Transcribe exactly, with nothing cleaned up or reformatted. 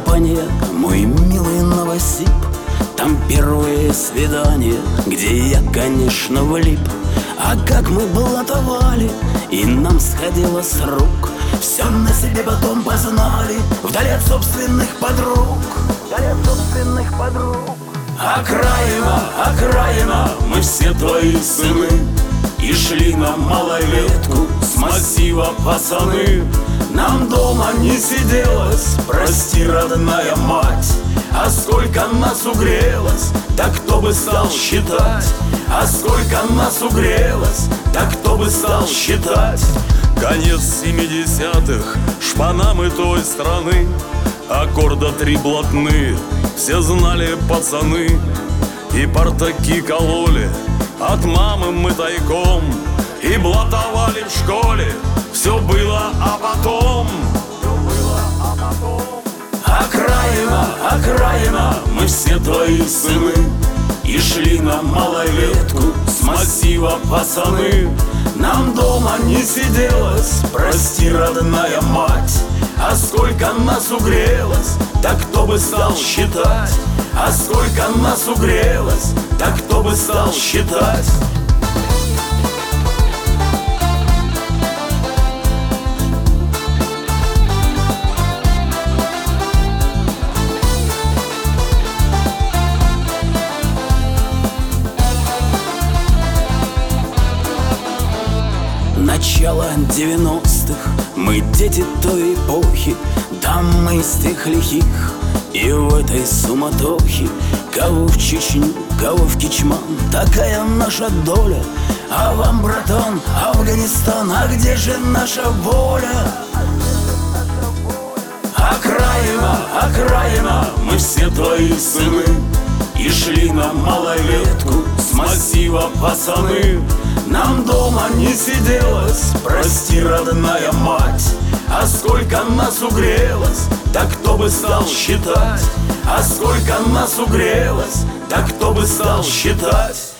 компания, мой милый Новосиб. Там первое свидание, где я, конечно, влип. А как мы блатовали, и нам сходило с рук. Все на себе потом познали, вдали от собственных подруг. Вдали от собственных подруг. Окраина, окраина, мы все твои сыны. И шли на малолетку с массива пацаны. Нам дома не сиделось, прости, родная мать. А сколько нас угрелось, так кто бы стал считать? А сколько нас угрелось, так кто бы стал считать? Конец семидесятых, шпанамы той страны, аккорда три блатные, все знали пацаны. И портаки кололи от мамы мы тайком, и блатовали в школе. Все было, а потом Все было, а потом Окраина, окраина, мы все твои сыны. И шли на малолетку с массива пацаны. Нам дома не сиделось, прости, родная мать. А сколько нас угрелось, так кто бы стал считать? А сколько нас угрелось, так кто бы стал считать? Начало девяностых, мы дети той эпохи. Да, мы из тех лихих, и в этой суматохе кого в Чечню, кого в Кичман, такая наша доля. А вам, братан, Афганистан, а где же наша воля? Окраина, окраина, мы все твои сыны. И шли на малолетку с массива пацаны. Нам дома не сиделось, прости, родная мать. А сколько нас угрелось, так кто бы стал считать? А сколько нас угрелось, так кто бы стал считать?